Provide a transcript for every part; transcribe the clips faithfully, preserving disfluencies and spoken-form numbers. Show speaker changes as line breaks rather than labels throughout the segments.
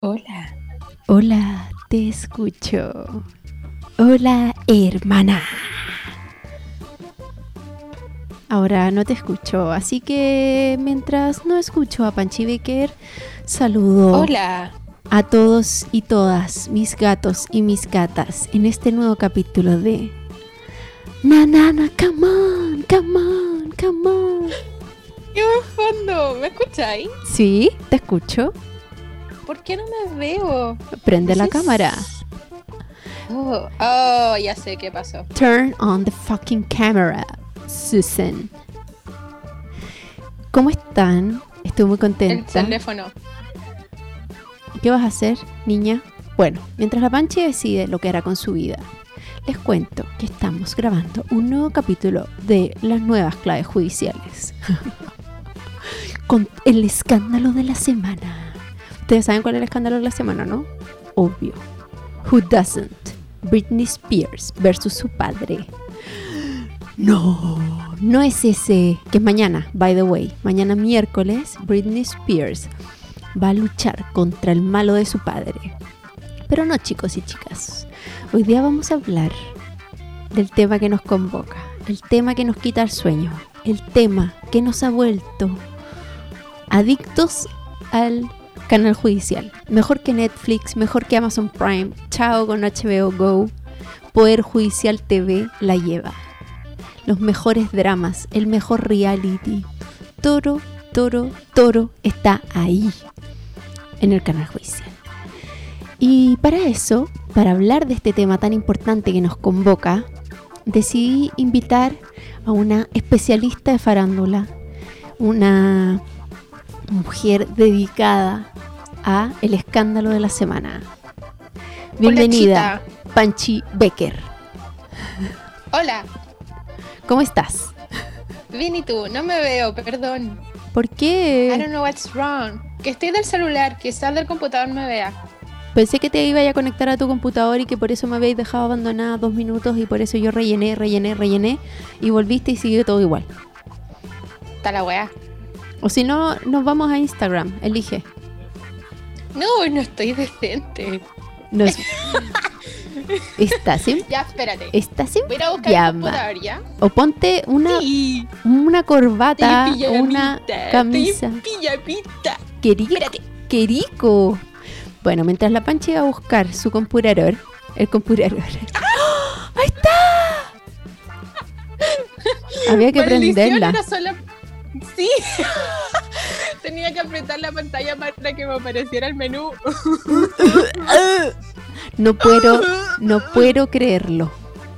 Hola.
Hola, te escucho. Hola, hermana. Ahora no te escucho, así que mientras no escucho a Panchi Becker, saludo
Hola.
a todos y todas mis gatos y mis gatas en este nuevo capítulo de Na na na, come on, come on, come on.
¿Qué fondo? ¿Me escucháis?
Sí, te escucho.
¿Por qué no me veo?
Prende la
¿Sí?
cámara.
Oh, oh, ya sé qué pasó.
Turn on the fucking camera, Susan. ¿Cómo están? Estoy muy
El
contenta.
teléfono.
¿Qué vas a hacer, niña? Bueno, mientras la Panchi decide lo que hará con su vida, les cuento que estamos grabando un nuevo capítulo de las nuevas claves judiciales. Con el escándalo de la semana. Ustedes saben cuál es el escándalo de la semana, ¿no? Obvio. Who doesn't? Britney Spears versus su padre. No, no es ese. Que es mañana, by the way. Mañana miércoles, Britney Spears va a luchar contra el malo de su padre. Pero no, chicos y chicas. Hoy día vamos a hablar del tema que nos convoca. El tema que nos quita el sueño. El tema que nos ha vuelto adictos al canal judicial. Mejor que Netflix, mejor que Amazon Prime. Chao con H B O Go. Poder Judicial T V la lleva. Los mejores dramas, el mejor reality. Toro, toro, toro está ahí. En el canal judicial. Y para eso, para hablar de este tema tan importante que nos convoca, decidí invitar a una especialista de farándula, una mujer dedicada a el escándalo de la semana. Bienvenida,
Hola,
Panchi Becker.
Hola.
¿Cómo estás?
Bien, ¿y tú? No me veo, perdón.
¿Por
I
qué?
don't know what's wrong. Que estoy del celular, quizás del computador me vea.
Pensé que te iba a conectar a tu computador y que por eso me habéis dejado abandonada dos minutos y por eso yo rellené, rellené, rellené y volviste y siguió todo igual.
Está la weá.
O si no, nos vamos a Instagram. Elige.
No, no estoy decente.
Nos... Estás en...
Ya, espérate.
Estás en
Voy a ir a buscar el
pijama.
computador, ¿ya?
O ponte una,
Sí.
una corbata,
Estoy en
una
pijamita,
camisa.
Estoy en pijamita.
Querico,
Espérate.
querico. Bueno, mientras la Panchi iba a buscar su computador, el computador. ¡Ah! ¡Ahí está! Había que
Maldición,
prenderla.
era sola... Sí. Tenía que apretar la pantalla para que me apareciera el menú.
No puedo, no puedo creerlo.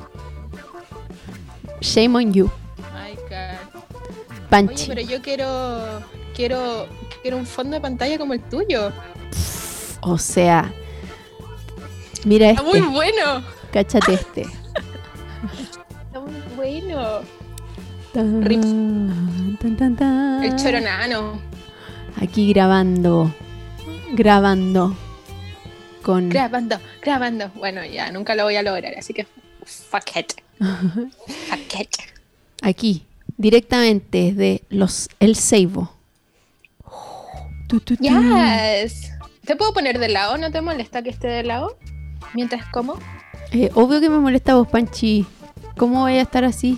Shame on you,
Ay, God. Oye,
Panchi.
pero yo quiero... Quiero... Quiero un fondo de pantalla como el tuyo.
O sea, mira
Está muy
este,
bueno.
cáchate este.
Está muy bueno.
Tan,
Rips.
tan, tan, tan.
El choronano.
Aquí grabando, grabando con...
Grabando, grabando. Bueno, ya, nunca lo voy a lograr, así que... Fuck it. Fuck it.
Aquí, directamente desde los El Seibo. Tu, tu, tu.
Yes. ¿Te puedo poner de lado? ¿No te molesta que esté de lado? Mientras como.
Eh, obvio que me molesta vos, Panchi. ¿Cómo voy a estar así?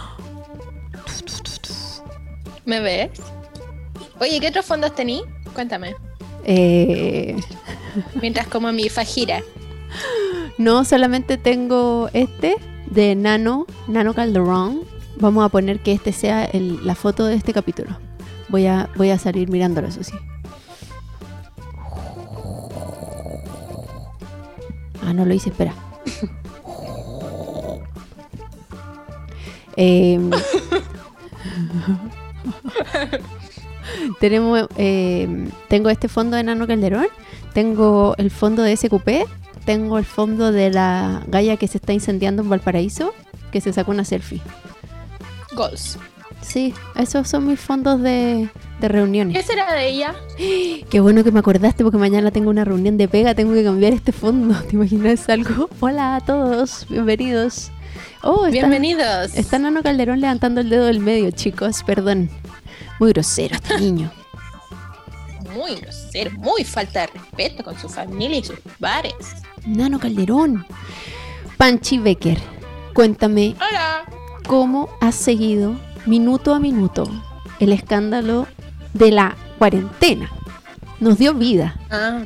¿Me ves? Oye, ¿qué otros fondos tení? Cuéntame.
Eh,
Mientras como mi fajira.
no, solamente tengo este de Nano, Nano Calderón. Vamos a poner que este sea el- la foto de este capítulo. Voy a, voy a salir mirándolo, eso sí. Ah, no lo hice, espera. Eh, tenemos, eh, tengo este fondo de Nano Calderón, tengo el fondo de S Q P, tengo el fondo de la galla que se está incendiando en Valparaíso, que se sacó una selfie.
Goals.
Sí, esos son mis fondos de, de reuniones.
¿Qué será de ella?
Qué bueno que me acordaste porque mañana tengo una reunión de pega, tengo que cambiar este fondo. ¿Te imaginas algo? Hola a todos, bienvenidos. Oh, está,
Bienvenidos.
está Nano Calderón levantando el dedo del medio, chicos, perdón. Muy grosero este niño.
muy grosero, muy falta de respeto con su familia y sus bares.
Nano Calderón. Panchi Becker, cuéntame.
Hola.
¿Cómo has seguido minuto a minuto el escándalo de la cuarentena? Nos dio vida.
Ah.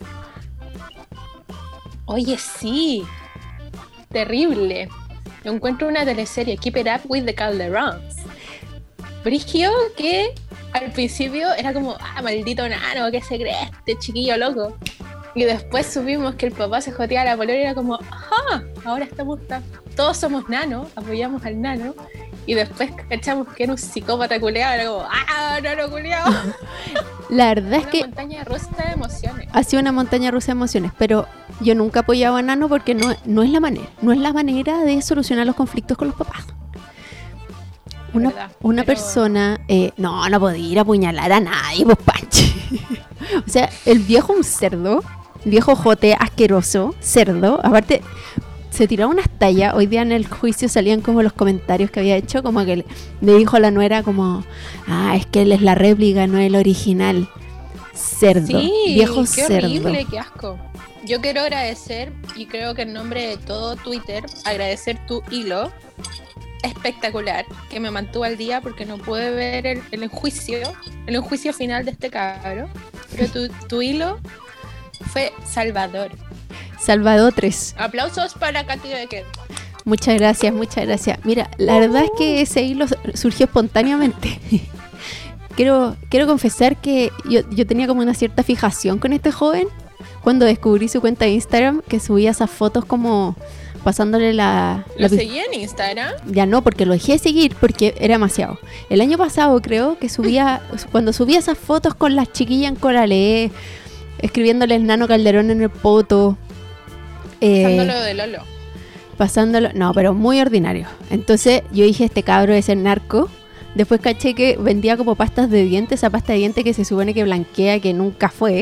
Oye, sí. Terrible. Yo encuentro una teleserie, Keep It Up with the Calderons. Brigio que al principio era como, ah, maldito nano, ¿qué se cree este chiquillo loco? Y después supimos que el papá se joteaba a la polera y era como, ajá, ahora estamos, todos somos nano, apoyamos al nano. Y después cachamos que era un psicópata culeado, era como, ah, nano culeado.
La verdad es
una
que...
Una montaña rusa de emociones.
Ha sido una montaña rusa de emociones, pero yo nunca apoyaba a nano porque no, no es la manera, no es la manera de solucionar los conflictos con los papás. Una,
verdad,
una
pero...
persona, eh, no, no podía ir a apuñalar a nadie, pues Panchi. O sea, el viejo un cerdo, viejo jote asqueroso, cerdo, aparte se tiraba unas tallas. Hoy día en el juicio salían como los comentarios que había hecho, como que le, le dijo a la nuera como, ah, es que él es la réplica, no el original. Cerdo,
sí,
viejo
qué
cerdo.
Horrible, qué asco. Yo quiero agradecer, y creo que en nombre de todo Twitter, agradecer tu hilo espectacular que me mantuvo al día porque no pude ver el, el enjuicio, el enjuicio final de este cabro, pero tu, tu hilo fue salvador.
Salvador tres.
Aplausos para Katy Becker.
Muchas gracias, muchas gracias. Mira, la uh. verdad es que ese hilo surgió espontáneamente. quiero, quiero confesar que yo, yo tenía como una cierta fijación con este joven cuando descubrí su cuenta de Instagram, que subía esas fotos como pasándole la...
¿Lo
la
seguía en Instagram?
Ya no, porque lo dejé de seguir porque era demasiado. El año pasado creo que subía, cuando subía esas fotos con las chiquillas en Coralé, escribiéndole el Nano Calderón en el poto. Eh,
pasándolo de Lolo.
Pasándolo, no, pero muy ordinario. Entonces yo dije, este cabro es el narco. Después caché que vendía como pastas de dientes, esa pasta de dientes que se supone que blanquea, que nunca fue.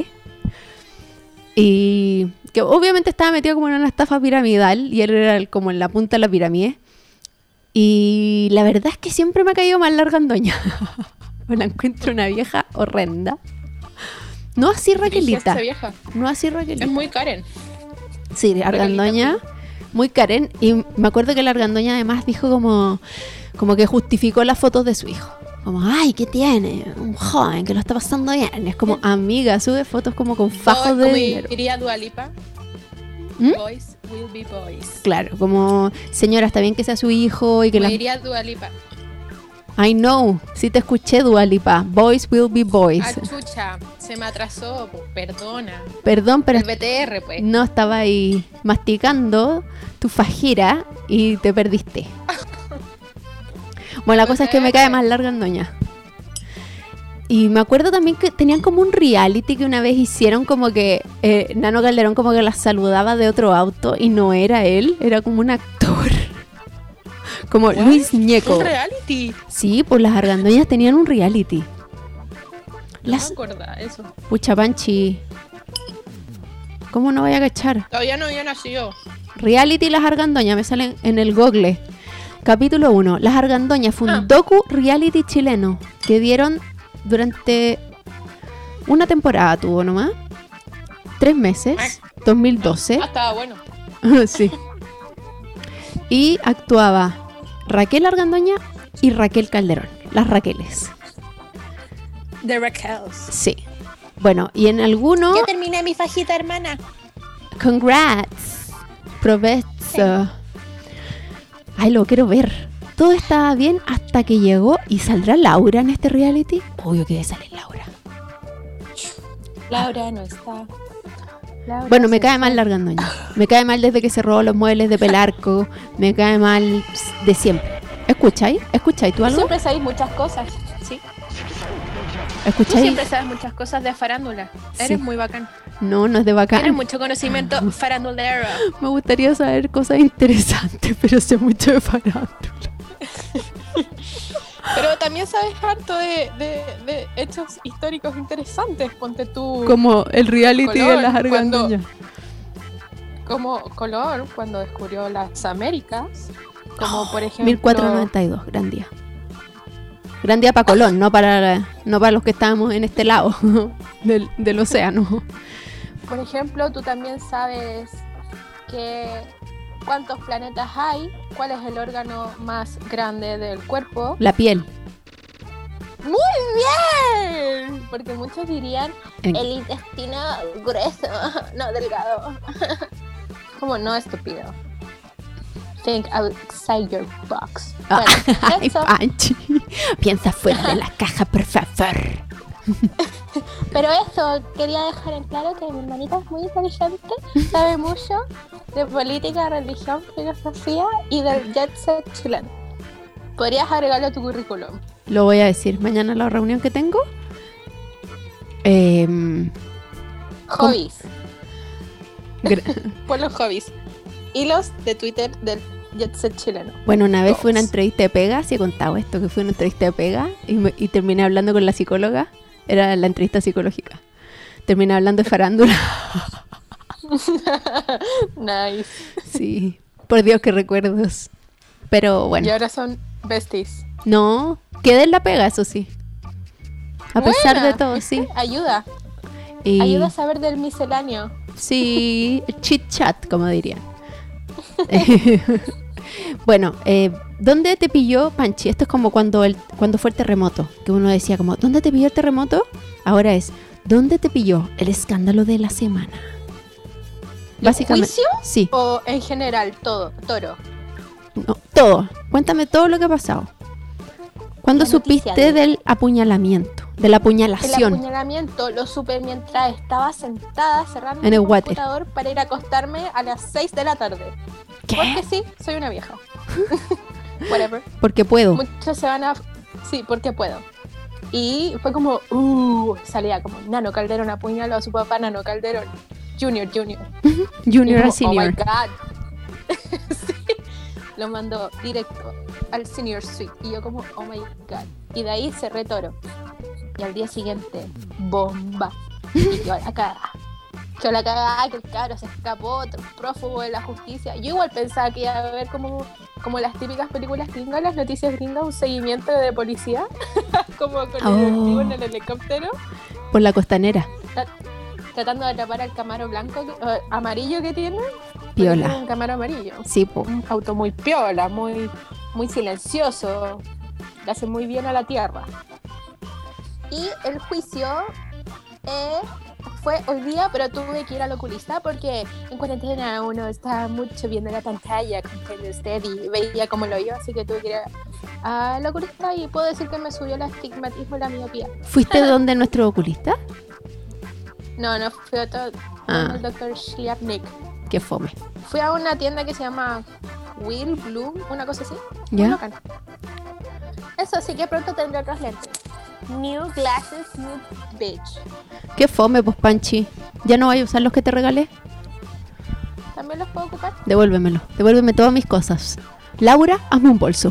Y que obviamente estaba metido como en una estafa piramidal y él era el, como en la punta de la pirámide. Y la verdad es que siempre me ha caído mal la Argandoña. Me la encuentro una vieja horrenda. No así Raquelita.
Vieja.
No así Raquelita.
Es muy Karen.
Sí, Argandoña, muy Karen. Y me acuerdo que la Argandoña además dijo como, como que justificó las fotos de su hijo. Como, ay, ¿qué tiene? Un joven que lo está pasando bien. Es como, amiga, sube fotos como con fajos de dinero.
Diría Dua Lipa.
¿Mm?
Boys will be boys.
Claro, como, señora, está bien que sea su hijo y que
Me
la...
diría Dua Lipa.
I know, sí te escuché, Dua Lipa. Boys will be boys.
Ah, chucha, se me atrasó, pues, perdona.
Perdón, pero...
El B T R, pues.
No, estaba ahí masticando tu fajera y te perdiste. Bueno, la cosa es que me cae más larga Argandoña. Y me acuerdo también que tenían como un reality que una vez hicieron como que eh, Nano Calderón como que las saludaba de otro auto y no era él, era como un actor. Como
¿What?
Luis Ñeco.
¿Un reality?
Sí, pues las Argandoñas tenían un reality. Las...
No me acuerdo eso.
Pucha Panchi. ¿Cómo no voy a cachar?
Todavía no había nacido.
Reality Las Argandoñas, me salen en el Google. Capítulo uno. Las Argandoñas fue un
Ah.
docu reality chileno que dieron durante una temporada, tuvo nomás. Tres meses. dos mil doce.
Ah, estaba bueno.
Sí. Y actuaba Raquel Argandoña y Raquel Calderón. Las Raqueles.
The Raquels.
Sí. Bueno, y en alguno...
Ya terminé mi fajita, hermana.
Congrats. Provecho. Ay, lo quiero ver. Todo estaba bien hasta que llegó. ¿Y saldrá Laura en este reality? Obvio que debe salir Laura.
Laura no está. Laura
Bueno, me
se
cae
fue.
mal la Argandoña. Me cae mal desde que se robó los muebles de Pelarco. Me cae mal de siempre. ¿Escucháis? ¿Escucháis tú
Tú
algo?
siempre sabes muchas cosas, sí. Tú
¿Escucháis?
siempre sabes muchas cosas de farándula. Eres
Sí.
muy bacán.
No, no es de bacán.
Tienes mucho conocimiento farandulero.
Me gustaría saber cosas interesantes, pero sé mucho de farándula.
Pero también sabes harto de, de, de hechos históricos interesantes. Ponte tú
Como el reality
Color,
de las
cuando-
Argandoñas.
como Colón cuando descubrió las Américas. Como por ejemplo...
mil cuatrocientos noventa y dos, gran día. Gran día para Colón, no para, no para los que estábamos en este lado del, del océano.
Por ejemplo, tú también sabes que cuántos planetas hay, cuál es el órgano más grande del cuerpo.
La piel.
¡Muy bien! Porque muchos dirían
En-
el intestino grueso, no delgado. Como no, estúpido. Think outside your box.
Ah,
Bueno,
ay,
eso,
Panchi. Piensa fuera de la caja, por favor.
pero eso, quería dejar en claro que mi hermanita es muy inteligente, sabe mucho de política, religión, filosofía y del jet set chileno. Podrías agregarlo a tu currículum.
Lo voy a decir mañana en la reunión que tengo. Eh,
Hobbies.
gra-
Por los hobbies. Hilos de Twitter del jet set chileno.
bueno, una vez fue una
Todos.
entrevista de pega, sí he contado esto, que fue una entrevista de pega y, me- y terminé hablando con la psicóloga. Era la entrevista psicológica. Terminé hablando de farándula.
Nice.
Sí, por Dios, qué recuerdos. Pero bueno,
Y ahora son besties.
no, quedé en la pega, eso sí. A pesar
Buena,
de todo,
¿viste?
sí.
Ayuda.
Y
Ayuda a saber del misceláneo.
sí, chit chat, como dirían. Bueno, eh, ¿dónde te pilló, Panchi? Esto es como cuando, el, cuando fue el terremoto, que uno decía como, ¿dónde te pilló el terremoto? Ahora es, ¿dónde te pilló el escándalo de la semana?
¿Los juicios?
Sí,
O en general, todo, toro.
no, todo. Cuéntame todo lo que ha pasado. ¿Cuándo
La noticia
supiste
de-
del apuñalamiento, de la
El
apuñalación?
apuñalamiento lo supe mientras estaba sentada cerrando
En el
mi
water.
computador para ir a acostarme a las seis de la tarde.
¿Qué?
Porque sí, soy una vieja. Whatever.
Porque puedo.
Muchos se van a... Sí, porque puedo. Y fue como... Uh, salía como Nano Calderón apuñaló a su papá, Nano Calderón. Junior, Junior.
Junior a
Y como, oh my
senior.
God. Sí. Lo mandó directo al senior suite. Y yo como, oh my God. Y de ahí cerré toro. Y al día siguiente, bomba. Y yo la cagada. Yo la cagada que el cabro se escapó, otro prófugo de la justicia. Yo igual pensaba que iba a haber como, como las típicas películas gringas, las noticias gringas, un seguimiento de policía. Como con el
Oh.
detective en el helicóptero.
Por la costanera.
tra- Tratando de atrapar al Camaro blanco, que- eh, amarillo que tiene. Porque
Piola.
tiene un Camaro amarillo.
Sí, po.
Un auto muy piola, muy, muy silencioso, le hace muy bien a la tierra. Y el juicio eh, fue hoy día, pero tuve que ir al oculista porque en cuarentena uno está mucho viendo la pantalla con usted y veía como lo yo, así que tuve que ir a- al oculista y puedo decir que me subió el astigmatismo y la miopía.
¿Fuiste donde nuestro oculista?
No, no fui a otro,
Ah.
el doctor Schliapnik.
Qué fome.
Fui a una tienda que se llama Will Bloom, una cosa así.
¿Ya?
Muy bacana. Eso sí que pronto tendré otros lentes. New glasses, new bitch.
Qué fome, pues, Panchi. ¿Ya no voy a usar los que te regalé?
¿También los puedo ocupar?
Devuélvemelo. Devuélveme todas mis cosas. Laura, hazme un bolso.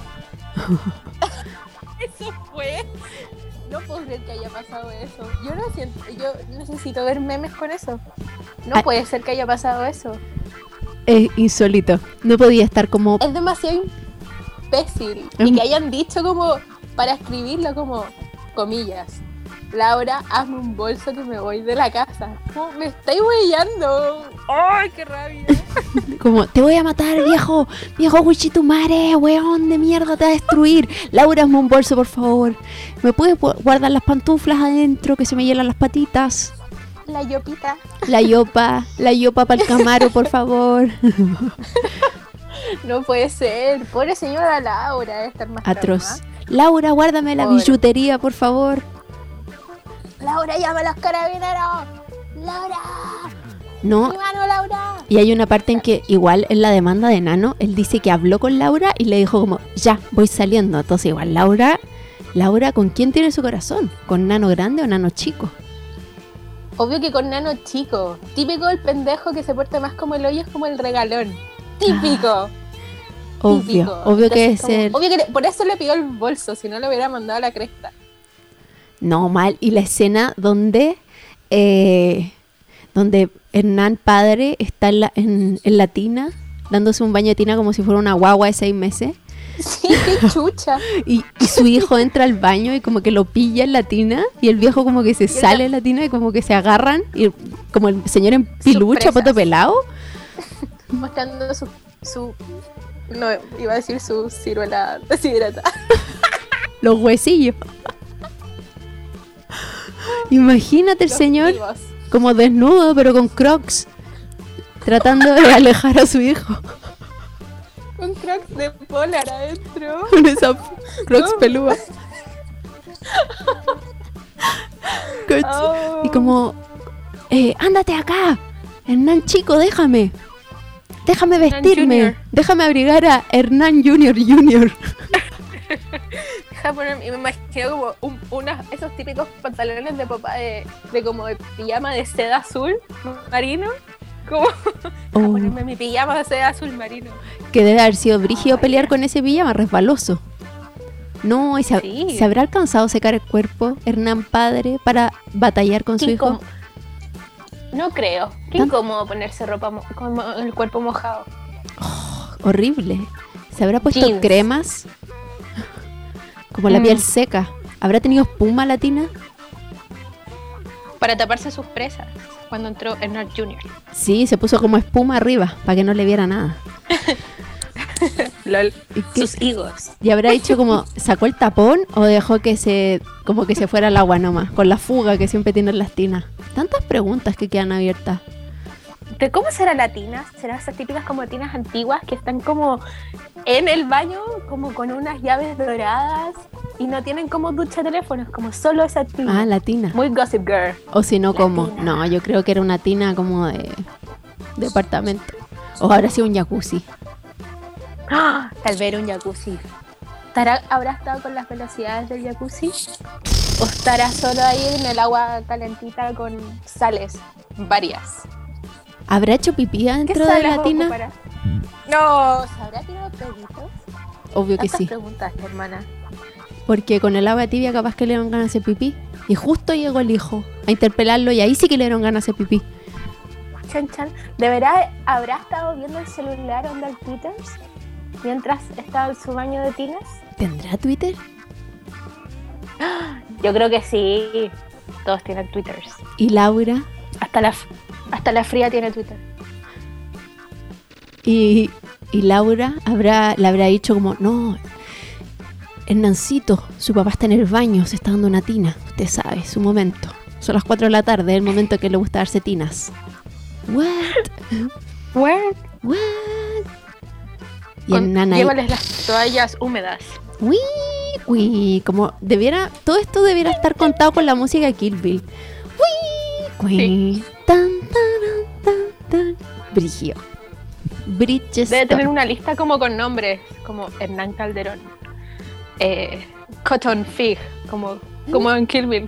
Eso fue. No puedo creer que haya pasado eso. Yo no siento, yo necesito ver memes con eso. No
Ay.
puede ser que haya pasado eso.
Es insólito. No podía estar como...
Es demasiado imbécil.
Es
Y
mu-
que hayan dicho como, para escribirlo como, comillas. Laura, hazme un bolso que me voy de la casa. Como, me estáis huellando. ¡Ay, qué rabia!
Como, te voy a matar, viejo. Viejo Wichitumare, weón de mierda, te va a destruir. Laura, hazme un bolso, por favor. ¿Me puedes gu- guardar las pantuflas adentro que se me hielan las patitas?
La yopita.
La yopa, la yopa para el Camaro, por favor.
No puede ser. Pobre señora Laura, debe estar más
Atroz.
traumada.
Laura, guárdame la
Pobre.
billutería, por favor.
Laura, llama a los carabineros. Laura.
No,
Mi mano, Laura.
y hay una parte en que igual en la demanda de Nano, él dice que habló con Laura y le dijo como, ya, voy saliendo. Entonces igual Laura, Laura, ¿con quién tiene su corazón? ¿Con Nano grande o Nano chico?
Obvio que con Nano chico. Típico el pendejo que se porta más como el hoyo es como el regalón. Típico.
Obvio,
típico.
obvio que es
Entonces,
el...
como- Obvio que le- por eso le pidió el bolso, si no le hubiera mandado a la cresta.
No, mal. Y la escena donde, eh, donde Hernán padre está en la, en, en la tina, dándose un baño de tina como si fuera una guagua de seis meses.
Sí, qué chucha.
Y, y su hijo entra al baño y como que lo pilla en la tina y el viejo como que se sale de la tina y como que se agarran y como el señor en pilucha, poto pelado.
Mostrando su, su... No, iba a decir su ciruela deshidratada.
Los huesillos. Imagínate el
Los
señor
vivos.
como desnudo pero con crocs tratando de alejar a su hijo.
Un crocs de polar adentro.
Con esa crocs
No.
pelúa. Coche.
Oh.
Y como, eh, ándate acá, Hernán chico, déjame. Déjame
Hernán
vestirme.
Junior.
Déjame abrigar a Hernán Junior Junior.
Deja poner, y me imagino como un, unas, esos típicos pantalones de papá de, de como de pijama de seda azul marino. Como
Oh.
a ponerme mi pijama de seda azul marino.
Que debe haber sido brígido
Ay,
pelear
ya.
con ese pijama resbaloso. No, y se,
Sí.
¿se habrá alcanzado a secar el cuerpo Hernán padre para batallar con su
Qué
hijo?
incómodo. No creo. Qué
¿Tan-
incómodo ponerse ropa mo- como el cuerpo mojado.
Horrible. ¿Se habrá puesto
Jeans.
cremas? Como la
Mm.
piel seca. ¿Habrá tenido espuma latina?
Para taparse sus presas cuando entró Hernán Junior
Sí, se puso como espuma arriba para que no le viera nada.
Lol.
¿Y, qué-
Sus higos.
y habrá dicho como, ¿sacó el tapón o dejó que se como que se fuera al agua nomás? Con la fuga que siempre tienen las tinas. Tantas preguntas que quedan abiertas.
¿De cómo será la tina? ¿Será esas típicas como tinas antiguas que están como en el baño, como con unas llaves doradas y no tienen como ducha de teléfonos, como solo esa tina?
Ah, la tina.
Muy Gossip Girl.
O si no,
La
como,
tina.
no, yo creo que era una tina como de departamento. O habrá sido un jacuzzi.
¡Ah! Tal vez era un jacuzzi. ¿Estará, ¿Habrá estado con las velocidades del jacuzzi? ¿O estará solo ahí en el agua calentita con sales varias?
¿Habrá hecho pipí
¿Qué
dentro de
sales
la tina?
ocupará? No, ¿se habrá tirado peditos?
Obvio que
Tantas
sí.
preguntas, hermana.
Porque con el agua tibia capaz que le dieron ganas de hacer pipí. Y justo llegó el hijo a interpelarlo y ahí sí que le dieron ganas de hacer pipí.
Chan, chan. ¿De verdad habrá estado viendo el celular onda el Peters mientras estaba en su baño de tinas?
¿Tendrá Twitter?
Yo creo que sí. Todos tienen Twitters.
¿Y Laura?
Hasta la, hasta la fría tiene Twitter.
Y, y Laura habrá, le habrá dicho como, no, Hernancito, su papá está en el baño, se está dando una tina. Usted sabe, su momento. Son las cuatro de la tarde, el momento que le gusta darse tinas. What?
What?
What? Y
Con-
el nana
Llévales las toallas húmedas.
Uy, uy, como debiera, todo esto debiera estar contado con la música de Kill Bill. Uy, uy, tan, tan, tan, tan. Brigio. Bridgestone.
Debe tener una lista como con nombres, como Hernán Calderón, eh, Cotton Fig, como, como en Kill Bill.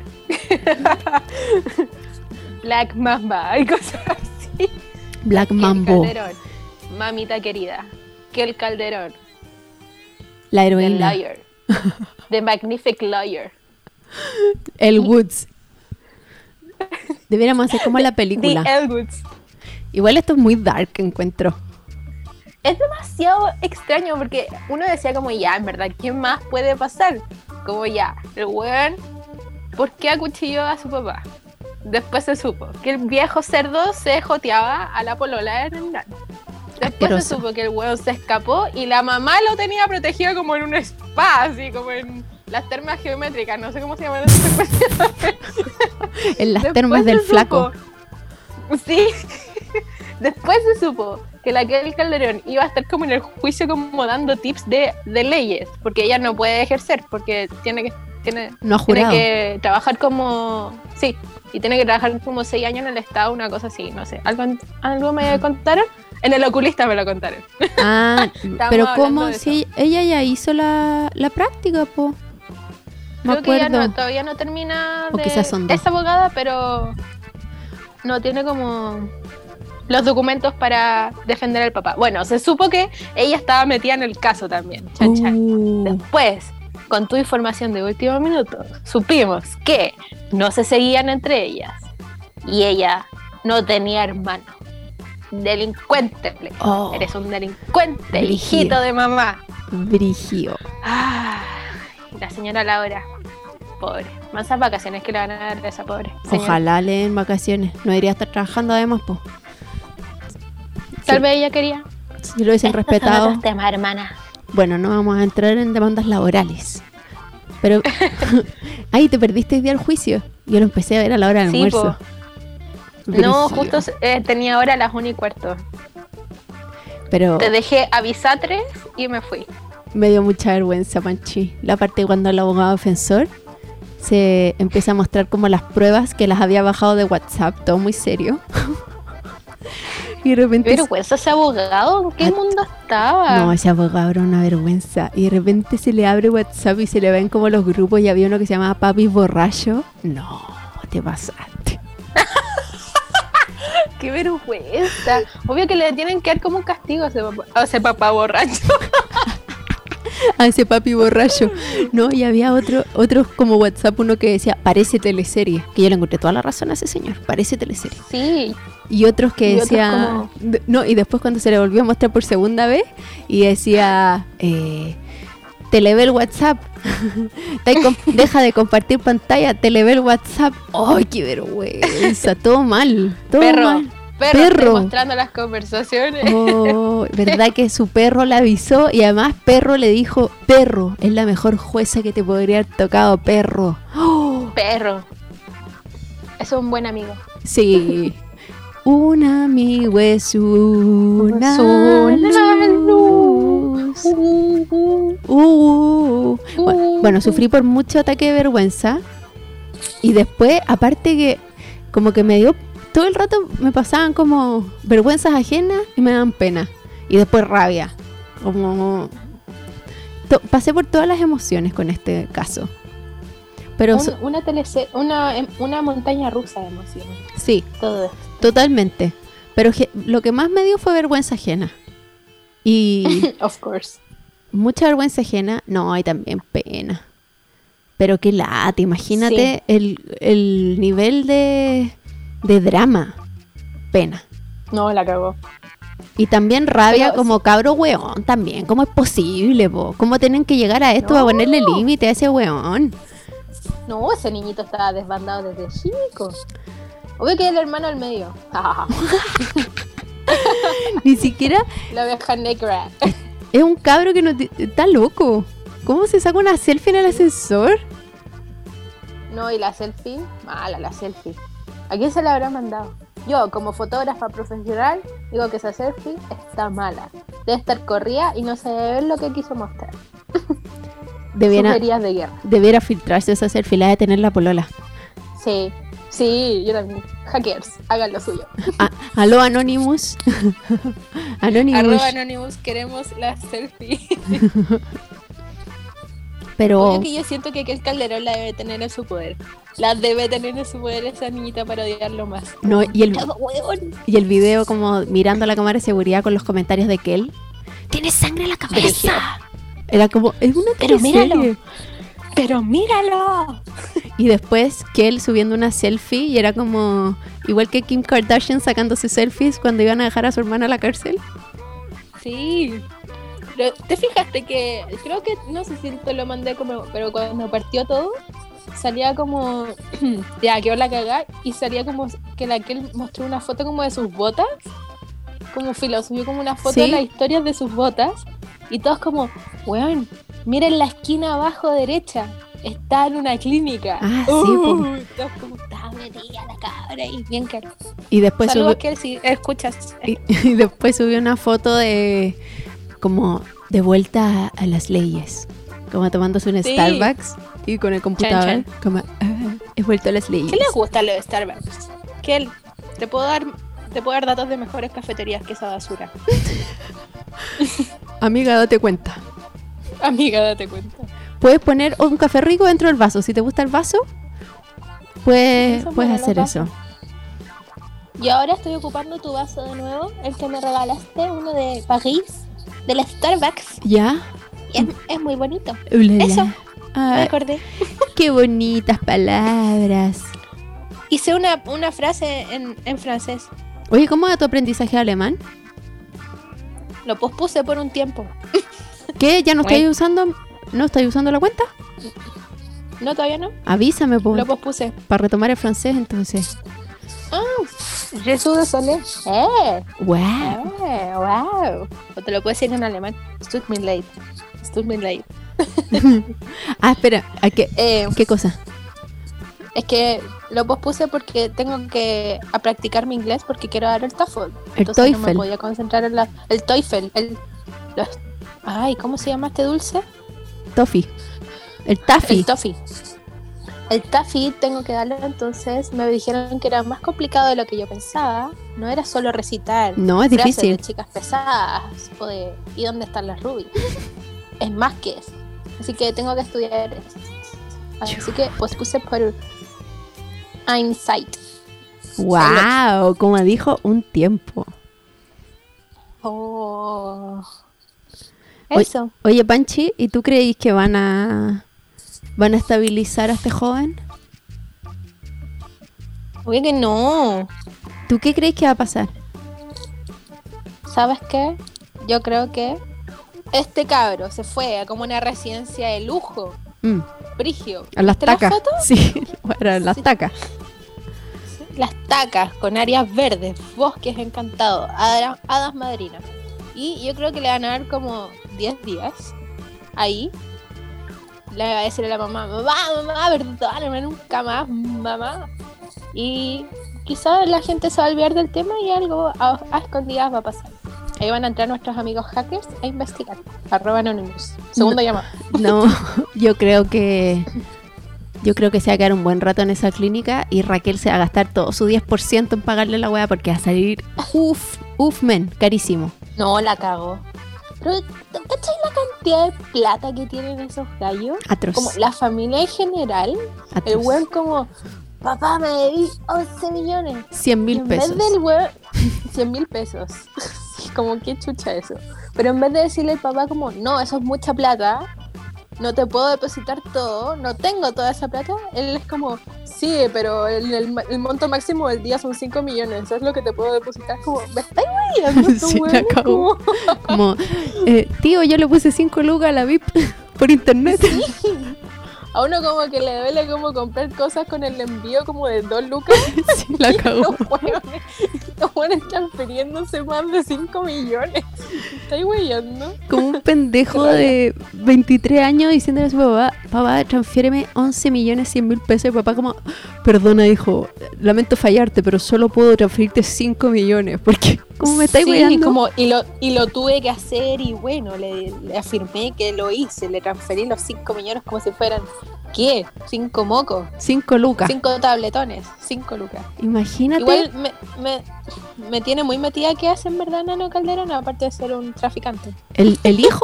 Black Mamba y cosas así.
Black
Kel
Mambo,
Calderón, mamita querida. Kel Calderón,
la
The
heroína.
Lawyer, The Magnific Lawyer,
El Woods. Deberíamos hacer como la
The
película.
Elwoods.
Igual esto es muy dark, encuentro.
Es demasiado extraño porque uno decía como ya, en verdad, ¿qué más puede pasar? Como ya, el weón, ¿por qué acuchilló a su papá? Después se supo que el viejo cerdo se joteaba a la polola de Hernán. Después
Asqueroso.
se supo que el weón se escapó y la mamá lo tenía protegido como en un spa, así como en las termas geométricas, no sé cómo se llaman esas cuestiones.
En las
Después
termas del
se
flaco.
supo- Sí. Después se supo que la Kel Calderón iba a estar como en el juicio como dando tips de, de leyes, porque ella no puede ejercer, porque tiene que tiene,
No ha
tiene
jurado.
que trabajar como sí, y tiene que trabajar como seis años en el estado, una cosa así, no sé. Algo, algo me contaron, en el oculista me lo contaron.
Ah,
Estábamos
pero
hablando
¿cómo?
de
Si ella ya hizo la, la práctica, po. Me
Creo que ella
acuerdo.
no, todavía no termina
O
de
quizás son dos.
es abogada, pero no tiene como los documentos para defender al papá. Bueno, se supo que ella estaba metida en el caso también. Chan, chan.
Uh,
Después, con tu información de último minuto, supimos que no se seguían entre ellas y ella no tenía hermano. Delincuente, Play.
oh,
Eres un delincuente,
Brígido.
hijito de mamá.
Brigio.
Ah, la señora Laura. Pobre. Más vacaciones que le van a dar a esa pobre señora.
Ojalá le den vacaciones. No debería estar trabajando además, po.
Tal vez ella quería.
Si lo hubiesen
Estos
respetado.
son otros temas, hermana.
Bueno, no vamos a entrar en demandas laborales. Pero, ay, te perdiste hoy día el juicio. Yo lo empecé a ver a la hora del
Sí,
almuerzo.
No,
Brígido.
justo eh, tenía hora a las una y cuarto.
Pero
Te dejé avisar tres y me fui.
me dio mucha vergüenza, Panchi. La parte cuando el abogado defensor se empieza a mostrar como las pruebas que las había bajado de WhatsApp, todo muy serio. Y de repente...
Pero pues ese abogado, ¿en qué
Ah,
mundo estaba?
No, ese abogado era una vergüenza. Y de repente se le abre WhatsApp y se le ven como los grupos y había uno que se llamaba Papi Borracho. No, te pasaste.
¡Qué vergüenza! Obvio que le tienen que dar como un castigo a ese papá, a ese papá borracho.
A ese papi borracho. No, y había otro, otros como WhatsApp, uno que decía, parece teleserie. Que yo le encontré toda la razón a ese señor, parece teleserie.
Sí.
Y otros que
Y otros
decía...
como-
d- No, y después cuando se le volvió a mostrar por segunda vez, y decía... Eh, te le ve el WhatsApp. Te com- Deja de compartir pantalla, te le ve el WhatsApp. ¡Ay, qué vergüenza! Todo mal, todo
Perro.
mal.
Perro,
Perro.
estoy mostrando las conversaciones.
Oh, verdad que su perro la avisó y además perro le dijo, perro, es la mejor jueza que te podría haber tocado, perro. Oh,
Perro. Es un buen amigo.
sí. Un amigo es una,
Es una
luz. Uh, bu- bueno, sufrí por mucho ataque de vergüenza y después, aparte que como que me dio, todo el rato me pasaban como vergüenzas ajenas y me daban pena y después rabia, como to- pasé por todas las emociones con este caso, pero
Un-
so-
una, telese- una, una montaña rusa de emociones.
sí,
Todo esto.
totalmente, pero ge- lo que más me dio fue vergüenza ajena y
Of course.
mucha vergüenza ajena, no, hay también pena. Pero qué lata, imagínate el, el nivel de, de drama. Pena.
No, la cagó.
Y también rabia
Pero
como cabro weón también. ¿Cómo es posible, po? ¿Cómo tienen que llegar a esto
No.
a ponerle límite a ese weón?
No, ese niñito estaba desbandado desde chico. Obvio que es el hermano del medio.
Ni siquiera
La oveja negra.
es un cabro que no te- está loco. ¿Cómo se saca una selfie en el ascensor?
No, y la selfie, mala la selfie. ¿A quién se la habrá mandado? Yo, como fotógrafa profesional, digo que esa selfie está mala. Debe estar corrida y no se debe ver lo que quiso mostrar.
Debiera,
Sugerías de guerra.
debiera filtrarse esa selfie, la de tener la polola.
Sí, sí, yo también. Hackers, hagan lo suyo.
Ah, aló, Anonymous. Anonymous.
Arroba Anonymous, queremos la selfie.
Pero
Obvio que yo siento que aquel Calderón la debe tener en su poder. La debe tener en su poder esa niñita para odiarlo más.
no, y el,
Todo huevón.
y el video como mirando a la cámara de seguridad con los comentarios de Kel. ¡Tienes sangre en la
Brígido.
cabeza! Era como, es una
Pero
teleserie.
míralo. Pero míralo.
Y después Kel subiendo una selfie y era como igual que Kim Kardashian sacándose selfies cuando iban a dejar a su hermana a la cárcel.
Sí. Pero te fijaste que creo que no sé si te lo mandé como, pero cuando partió todo salía como ya quedó la cagada y salía como que la que él mostró una foto como de sus botas, como filo, subió como una foto
¿Sí?
de las historias de sus botas y todos como, weón, mira en la esquina abajo derecha, está en una clínica.
Ah, sí,
Uh,
po.
todos como está metida la cabra y bien caro.
Y después
Saludos
subió,
que él si escuchas.
y, y después subió una foto de como de vuelta a, a las leyes. Como tomándose un
Sí.
Starbucks y con el computador.
Chan,
Como ah, he vuelto a las leyes.
¿Qué les gusta lo de Starbucks? Que él, te puedo dar, te puedo dar datos de mejores cafeterías que esa basura.
Amiga, date cuenta.
Amiga, date cuenta.
Puedes poner un café rico dentro del vaso. Si te gusta el vaso, puedes,
Son
puedes
buenos
hacer
los
eso.
vasos. Y ahora estoy ocupando tu vaso de nuevo, el que me regalaste, uno de París, de la Starbucks.
¿Ya?
Y es, es muy bonito.
Ulala.
Eso. Me
Ay,
acordé.
qué bonitas palabras.
Hice una, una frase en, en francés.
Oye, ¿cómo va tu aprendizaje de alemán?
Lo pospuse por un tiempo.
¿Qué? ¿Ya no
Güey.
estoy usando? ¿No estoy usando la cuenta?
No, todavía no.
Avísame, po,
Lo pospuse.
para retomar el francés, entonces.
Ah, Jesús de Solé. Eh,
¡Wow!
eh, wow. O te lo puedo decir en alemán. Es tut mir leid. Es tut mir leid.
Ah, espera, ¿a qué,
Eh,
¿qué cosa?
es que lo pospuse porque tengo que a practicar mi inglés porque quiero dar el TOEFL. Entonces no me
TOEFL.
podía concentrar en la, el TOEFL. El, los, ay, ¿cómo se llama este dulce?
Toffee. El taffy.
El toffee. El taffy tengo que darlo, entonces me dijeron que era más complicado de lo que yo pensaba. No era solo recitar
No, es
frases
difícil.
de chicas pesadas o de ¿y dónde están las rubias? Es más que eso. Así que tengo que estudiar eso. Así que pues puse por Einsight.
¡Wow! Como dijo, un tiempo.
Oh.
Oy-
Eso.
Oye, Panchi, ¿y tú creís que van a van a estabilizar a este joven?
Oye que no.
¿Tú qué crees que va a pasar?
¿Sabes qué? Yo creo que este cabro se fue a como una residencia de lujo.
Mm,
Brigio.
a las
¿Viste la
tacas.
foto?
Sí, bueno, a las
Sí.
tacas.
Las tacas con áreas verdes, bosques encantados, hada- hadas madrinas. Y yo creo que le van a dar como diez días ahí. Le va a decir a la mamá, mamá, mamá, perdóname, nunca más, mamá. Y quizás la gente se va a olvidar del tema y algo a, a escondidas va a pasar. Ahí van a entrar nuestros amigos hackers a investigar. Arroba Anonymous. Segunda llamada.
No, yo creo que yo creo que se va a quedar un buen rato en esa clínica y Raquel se va a gastar todo su diez por ciento en pagarle la weá porque va a salir uff, uff, men, carísimo.
No, la cago. Pero, ¿cachai la cantidad de plata que tienen esos gallos?
Atroz.
Como la familia en general. El
atroz.
weón como, papá, me debí once millones.
cien
Y
mil
en
pesos.
vez del weón, cien mil pesos. Sí, como qué chucha eso. Pero en vez de decirle al papá como, no, eso es mucha plata, no te puedo depositar todo, no tengo toda esa plata, él es como, sí, pero el, el, el monto máximo del día son cinco millones, eso es lo que te puedo depositar. Como, ¿me estáis weyando tú,
Sí, la
weón?
cagó.
Como,
Como, eh, tío, yo le puse cinco lucas a la V I P por internet.
a uno como que le duele como comprar cosas con el envío como de dos lucas.
Sí, la cagó.
Los hueones, los hueones transfiriéndose más de cinco millones. ¿Estáis weyando?
Como un pendejo de veintitrés años diciéndole a su papá, papá, transfiéreme once millones cien mil pesos. Y papá como, perdona hijo, lamento fallarte, pero solo puedo transferirte cinco millones. Porque, ¿cómo me estáis
Sí,
cuidando?
como, y, lo, y lo tuve que hacer y bueno, le, le afirmé que lo hice, le transferí los cinco millones como si fueran, ¿qué? Cinco mocos,
Cinco lucas.
cinco tabletones, cinco lucas.
Imagínate.
Igual me, me, me tiene muy metida que hace en verdad Nano Calderón, aparte de ser un traficante.
¿El, el hijo?